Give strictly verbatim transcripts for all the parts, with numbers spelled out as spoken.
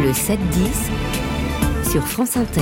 Le sept dix sur France Inter.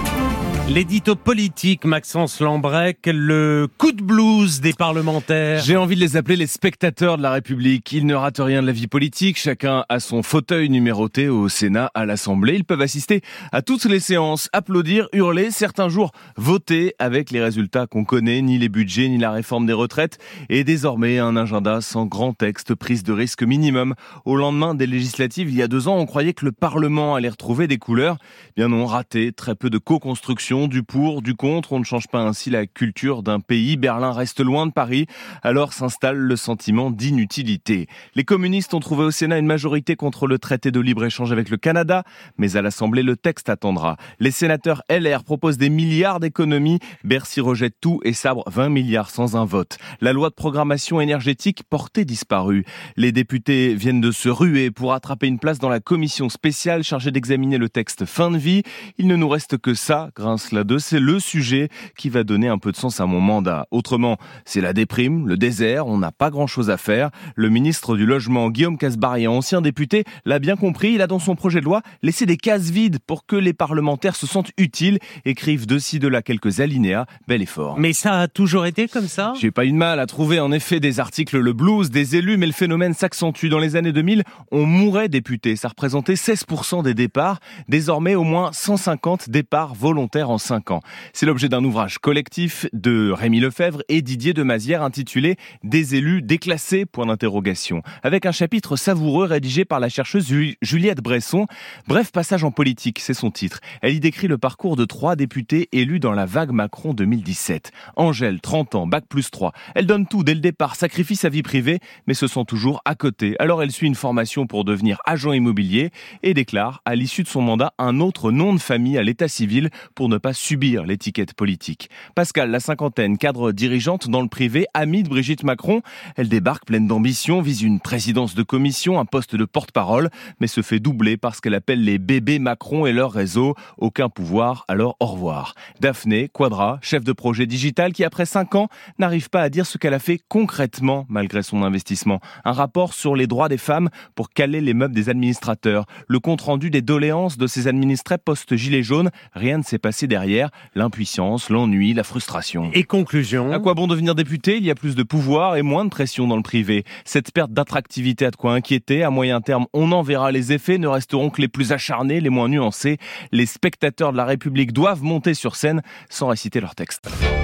L'édito politique, Maxence Lambrec, le coup de blues des parlementaires. J'ai envie de les appeler les spectateurs de la République. Ils ne ratent rien de la vie politique. Chacun a son fauteuil numéroté au Sénat, à l'Assemblée. Ils peuvent assister à toutes les séances, applaudir, hurler, certains jours voter avec les résultats qu'on connaît, ni les budgets, ni la réforme des retraites. Et désormais, un agenda sans grand texte, prise de risque minimum. Au lendemain des législatives, il y a deux ans, on croyait que le Parlement allait retrouver des couleurs. Bien non, raté, très peu de co-construction, du pour, du contre. On ne change pas ainsi la culture d'un pays. Berlin reste loin de Paris. Alors s'installe le sentiment d'inutilité. Les communistes ont trouvé au Sénat une majorité contre le traité de libre-échange avec le Canada, mais à l'Assemblée, le texte attendra. Les sénateurs L R proposent des milliards d'économies. Bercy rejette tout et sabre vingt milliards sans un vote. La loi de programmation énergétique portée disparue. Les députés viennent de se ruer pour attraper une place dans la commission spéciale chargée d'examiner le texte fin de vie. Il ne nous reste que ça, grince la deux, c'est le sujet qui va donner un peu de sens à mon mandat. Autrement, c'est la déprime, le désert, on n'a pas grand-chose à faire. Le ministre du Logement, Guillaume Kasbarian, ancien député, l'a bien compris. Il a dans son projet de loi laissé des cases vides pour que les parlementaires se sentent utiles, écrivent de ci de là quelques alinéas. Bel effort. Mais ça a toujours été comme ça ? J'ai pas eu de mal à trouver en effet des articles le blues des élus, mais le phénomène s'accentue. Dans les années deux mille, on mourait député. Ça représentait seize pour cent des départs. Désormais, au moins cent cinquante départs volontaires en cinq ans. C'est l'objet d'un ouvrage collectif de Rémi Lefebvre et Didier Demazière intitulé « Des élus déclassés ?» point d'interrogation, avec un chapitre savoureux rédigé par la chercheuse Juliette Bresson. Bref passage en politique, c'est son titre. Elle y décrit le parcours de trois députés élus dans la vague Macron deux mille dix-sept. Angèle, trente ans, bac plus trois. Elle donne tout dès le départ, sacrifie sa vie privée, mais se sent toujours à côté. Alors elle suit une formation pour devenir agent immobilier et déclare, à l'issue de son mandat, un autre nom de famille à l'état civil pour ne pas subir l'étiquette politique. Pascal, la cinquantaine, cadre dirigeante dans le privé, amie de Brigitte Macron. Elle débarque pleine d'ambition, vise une présidence de commission, un poste de porte-parole, mais se fait doubler par ce qu'elle appelle les bébés Macron et leur réseau. Aucun pouvoir, alors au revoir. Daphné Quadra, chef de projet digital, qui après cinq ans n'arrive pas à dire ce qu'elle a fait concrètement malgré son investissement. Un rapport sur les droits des femmes pour caler les meubles des administrateurs. Le compte-rendu des doléances de ces administrés post-gilets jaunes. Rien ne s'est passé derrière. L'impuissance, l'ennui, la frustration. Et conclusion ? À quoi bon devenir député ? Il y a plus de pouvoir et moins de pression dans le privé. Cette perte d'attractivité a de quoi inquiéter. À moyen terme, on en verra les effets. Ne resteront que les plus acharnés, les moins nuancés. Les spectateurs de la République doivent monter sur scène sans réciter leur texte.